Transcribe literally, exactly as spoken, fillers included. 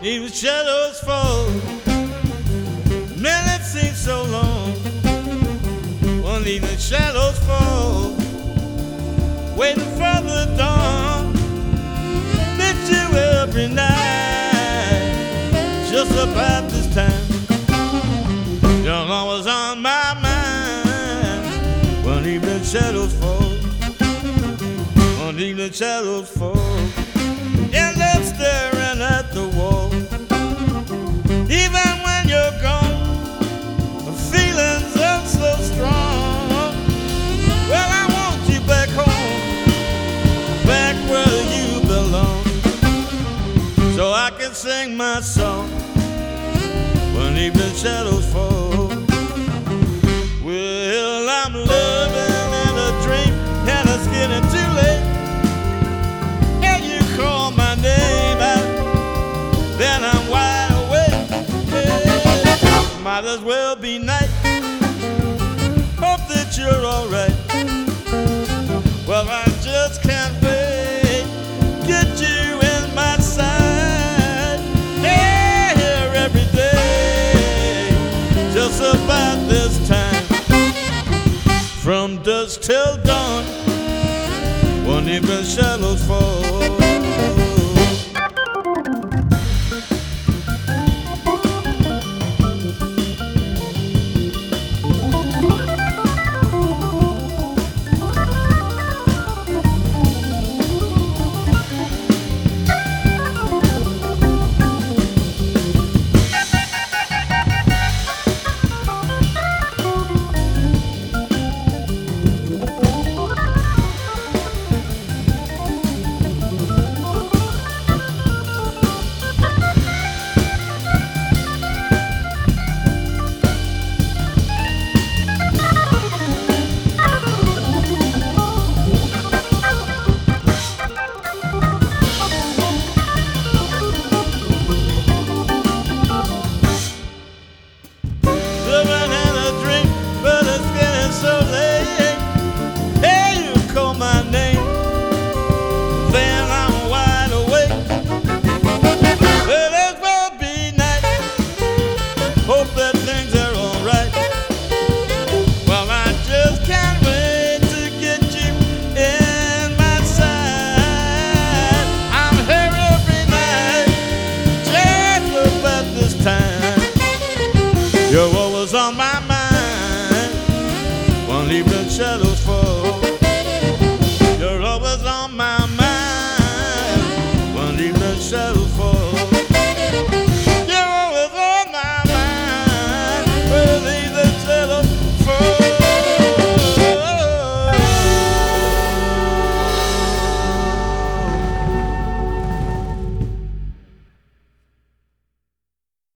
even shadows fall. Man, it seems so long. Won't even shadows fall. Waiting for the dawn. Miss you every night. Just about this time, you're always on my mind. Won't even shadows fall. Won't even shadows fall. And I'm staring at the wall. Even when you're gone, the feelings are so strong. Well, I want you back home, back where you belong, so I can sing my song when even shadows fall. Well, I'm living in a dream, and it's getting too late. And you call my name out, then I'm wide awake. Yeah. Might as well be night. Hope that you're alright. Well, I just can't wait. Get you in my sight. Yeah, here every day. Just about this time. From dusk till dawn, won't even shadows fall.